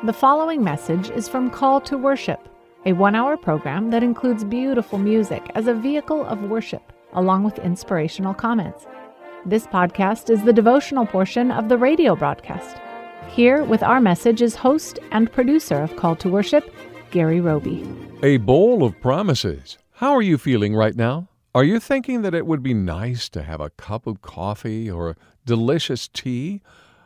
The following message is from Call to Worship, a 1-hour program that includes beautiful music as a vehicle of worship, along with inspirational comments. This podcast is the devotional portion of the radio broadcast. Here with our message is host and producer of Call to Worship, Gary Roby. A bowl of promises. How are you feeling right now? Are you thinking that it would be nice to have a cup of coffee or a delicious tea?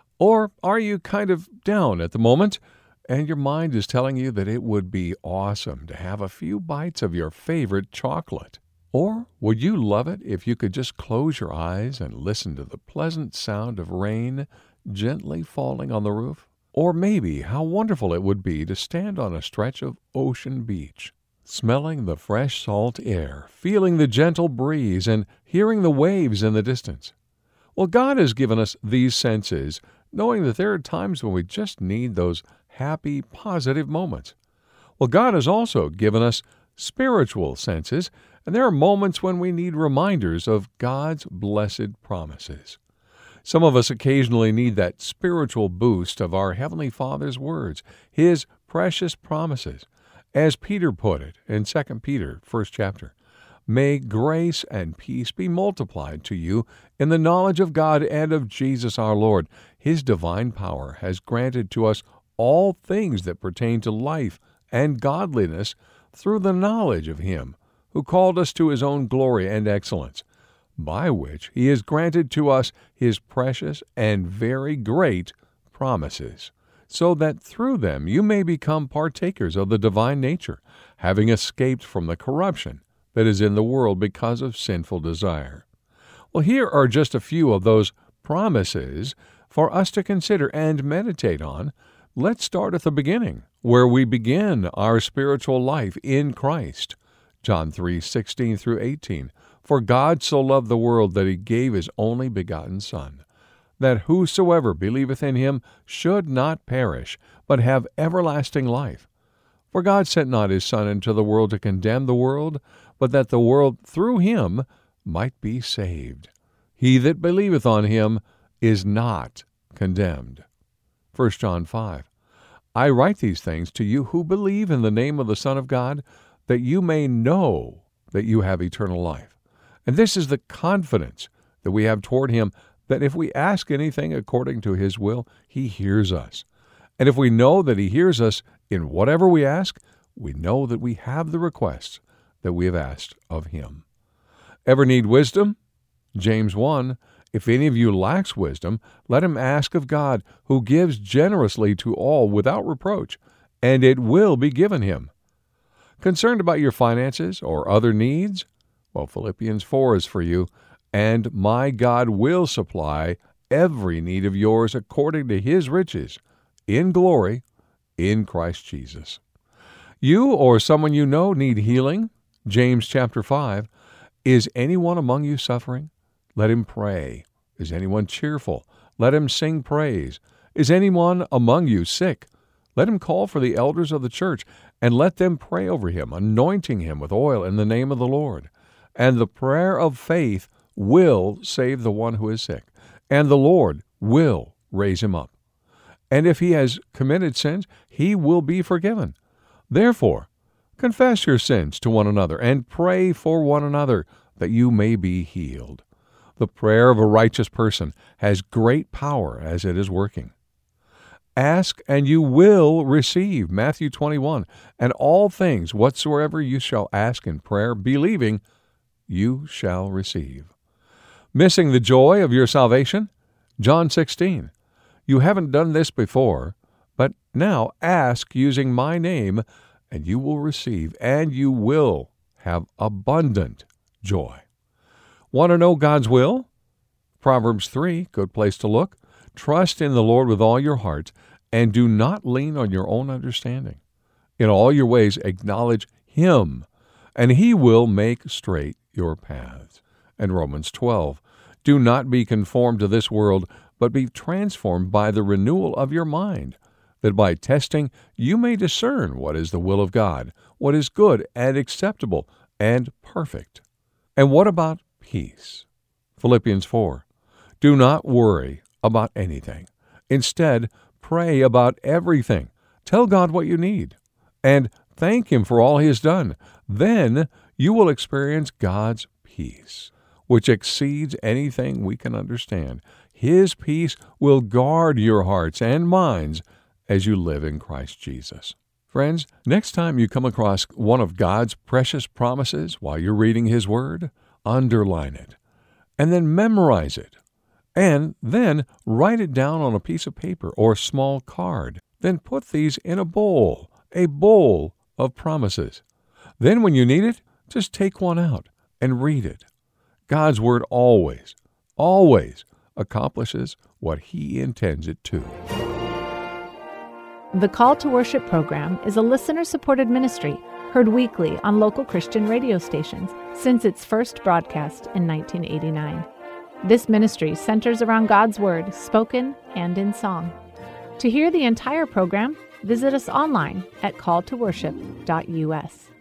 Or are you kind of down at the moment and your mind is telling you that it would be awesome to have a few bites of your favorite chocolate? Or would you love it if you could just close your eyes and listen to the pleasant sound of rain gently falling on the roof? Or maybe how wonderful it would be to stand on a stretch of ocean beach, smelling the fresh salt air, feeling the gentle breeze, and hearing the waves in the distance. Well, God has given us these senses, knowing that there are times when we just need those happy, positive moments. Well, God has also given us spiritual senses, and there are moments when we need reminders of God's blessed promises. Some of us occasionally need that spiritual boost of our Heavenly Father's words, His precious promises. As Peter put it in 2 Peter, 1st chapter, "May grace and peace be multiplied to you in the knowledge of God and of Jesus our Lord. His divine power has granted to us all things that pertain to life and godliness through the knowledge of Him who called us to His own glory and excellence, by which He has granted to us His precious and very great promises, so that through them you may become partakers of the divine nature, having escaped from the corruption that is in the world because of sinful desire." Well, here are just a few of those promises for us to consider and meditate on. Let's start at the beginning, where we begin our spiritual life in Christ. John 3:16 through 18. "For God so loved the world that He gave His only begotten Son, that whosoever believeth in Him should not perish, but have everlasting life. For God sent not His Son into the world to condemn the world, but that the world through Him might be saved. He that believeth on Him is not condemned." 1 John 5. "I write these things to you who believe in the name of the Son of God, that you may know that you have eternal life. And this is the confidence that we have toward Him, that if we ask anything according to His will, He hears us. And if we know that He hears us in whatever we ask, we know that we have the requests that we have asked of Him." Ever need wisdom? James 1, "If any of you lacks wisdom, let him ask of God, who gives generously to all without reproach, and it will be given him." Concerned about your finances or other needs? Well, Philippians 4 is for you. "And my God will supply every need of yours according to His riches in glory in Christ Jesus." You or someone you know need healing? James chapter 5, "Is anyone among you suffering? Let him pray. Is anyone cheerful? Let him sing praise. Is anyone among you sick? Let him call for the elders of the church, and let them pray over him, anointing him with oil in the name of the Lord. And the prayer of faith will save the one who is sick, and the Lord will raise him up. And if he has committed sins, he will be forgiven. Therefore, confess your sins to one another, and pray for one another, that you may be healed. The prayer of a righteous person has great power as it is working. Ask, and you will receive, Matthew 21, "And all things whatsoever you shall ask in prayer, believing, you shall receive." Missing the joy of your salvation? John 16, "You haven't done this before, but now ask using my name, and you will receive, and you will have abundant joy." Want to know God's will? Proverbs 3, good place to look. "Trust in the Lord with all your heart, and do not lean on your own understanding. In all your ways acknowledge Him, and He will make straight your paths." And Romans 12, "Do not be conformed to this world, but be transformed by the renewal of your mind, that by testing you may discern what is the will of God, what is good and acceptable and perfect." And what about peace? Philippians 4, "Do not worry about anything. Instead, pray about everything. Tell God what you need and thank Him for all He has done. Then you will experience God's peace, which exceeds anything we can understand. His peace will guard your hearts and minds as you live in Christ Jesus. Friends, next time you come across one of God's precious promises while you're reading His Word, underline it, and then memorize it, and then write it down on a piece of paper or small card. Then put these in a bowl of promises. Then when you need it, just take one out and read it. God's Word always accomplishes what He intends it to. The Call to Worship program is a listener-supported ministry heard weekly on local Christian radio stations since its first broadcast in 1989. This ministry centers around God's Word, spoken and in song. To hear the entire program, visit us online at calltoworship.us.